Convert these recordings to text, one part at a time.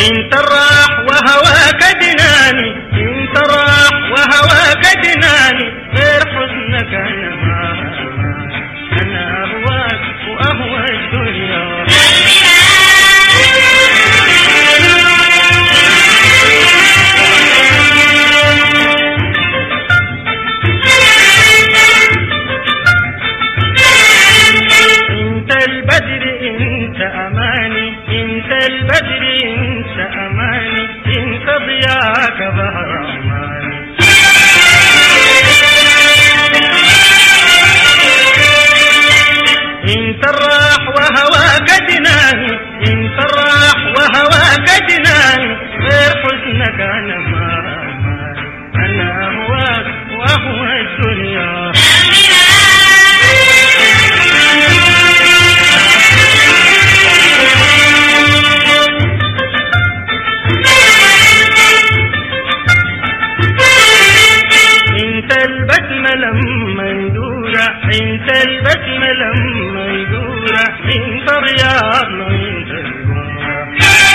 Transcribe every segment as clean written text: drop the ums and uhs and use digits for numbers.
انت الراح وهواك جناني، انت الراح وهواك جناني، غير حزنك انا اهواك واهوى الدنيا. انت البدر انت اماني، انت البدر انت اماني، انت ضياك بهر اماني. انت الراح وهواك جناني، انت الراح وهواك جناني، غير حزنك انا ما انا اهواك واهوى الدنيا. انت البسمة لما يدورة، انت البسمة لما يدورة، انت رياضنا انت الجمرة.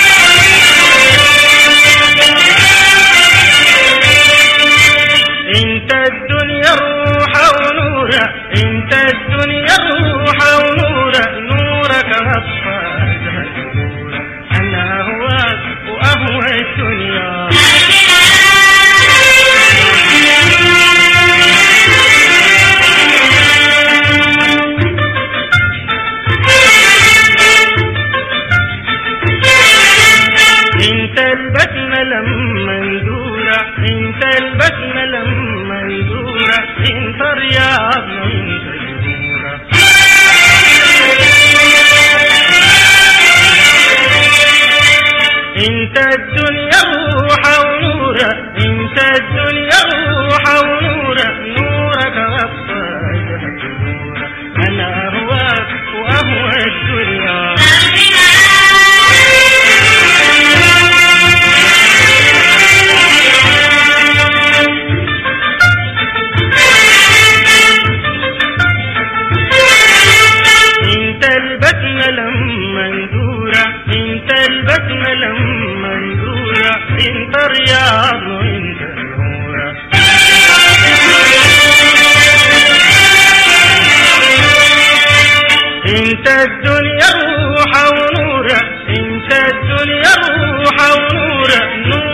انت الدنيا روحة ونورة، انت الدنيا روحة ونورة، نورك غطى الدنيا، انا اهواك واهوى الدنيا. انت البسمة لما يدورة، انت البسمة لما يدورة، انت رياضنا انت الجمرة. انت الدنيا روحة ونورة، انت الدنيا روحة ونورة، نورك غطى الدنيا، انا اهواك واهوى الدنيا. انت البسمة لما يدورة، انت البسمة لما يدورة، انت رياضنا انت الجمرة. انت الدنيا روحة ونورة، انت الدنيا روحة ونورة،